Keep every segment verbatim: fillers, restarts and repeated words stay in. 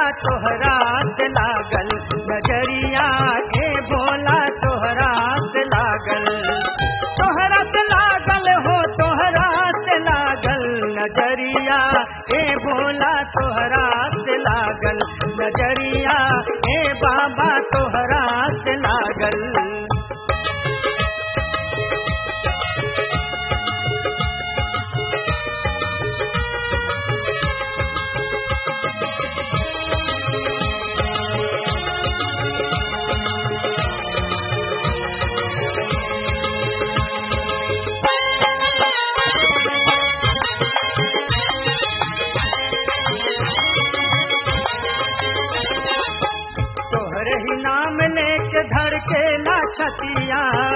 तोहरा से लागल नजरिया ए भोला तोहरा से लागल तोहरा से लागल हो तोहरा से लागल नजरिया ए भोला तोहरा से लागल नजरिया ए बाबा तोहरा से लागल। नाम लेके धड़के ना छतिया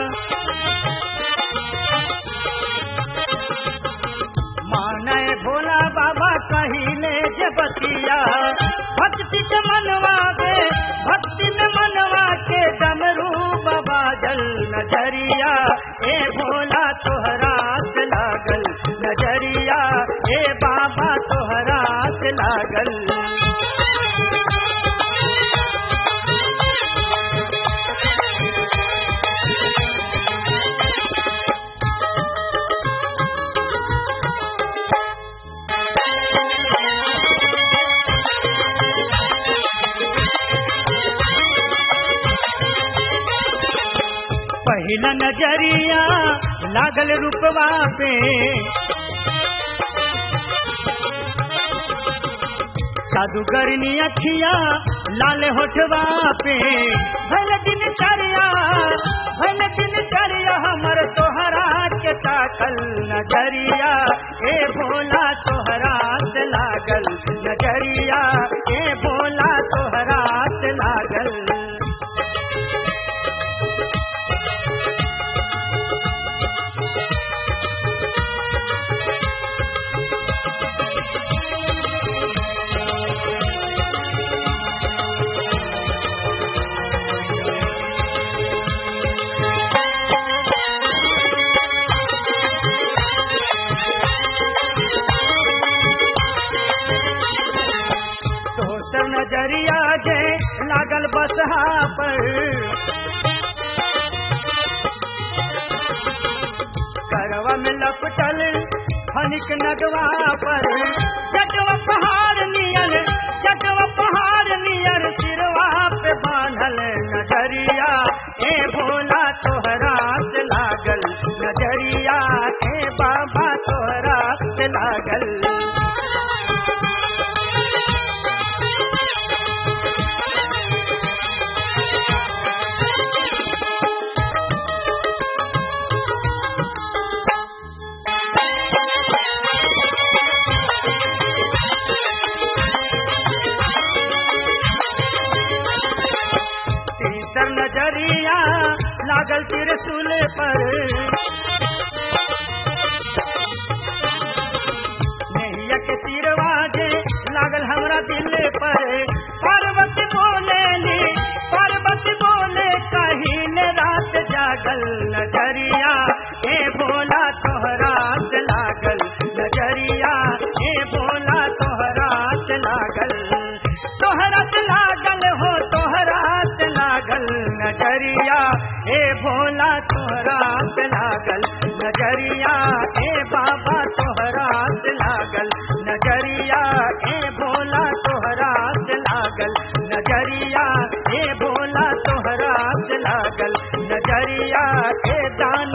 माने भोला बाबा कहिले जे बतिया भक्ति के मनवा दे भक्ति में मनवा के डमरू बाबा जल नजरिया ए भोला तोहरा से लागल नजरिया ए बाबा तोहरा से लागल। पहिला नजरिया लागल रूपवा पे जादूगरनी अखिया लाल होठवा पे भल दिन चरिया भल दिन चरिया हमर तोहरा के ताकल नजरिया ए भोला तोहरा से लागल नजरिया ए भोला तोहरा से लागल। नजरिया जे लागल बसहा पर करवा में लपटल फनिक नगवा पर जटवा पहाड़ नियर जटवा पहाड़ नियर सिरवा पे बांधल नजरिया ए भोला तोहरा से लागल नजरिया ए बाबा तोहरा से लागल। नजरिया लागल त्रिशूल पर नैया के तीरवा जे लागल हमरा दिल पर पार्वती बोले ली पार्वती बोले कहीं रात जागल नजरिया ए भोला तोहरा से लागल नजरिया ए भोला तोहरा से लागल तोहरा से लागल हो तोहरा से लागल नजरिया ए भोला तोहरा से लागल नजरिया ए बाबा तोहरा से लागल नजरिया ए भोला तोहरा से लागल नजरिया ए भोला तोहरा से लागल नजरिया ए दान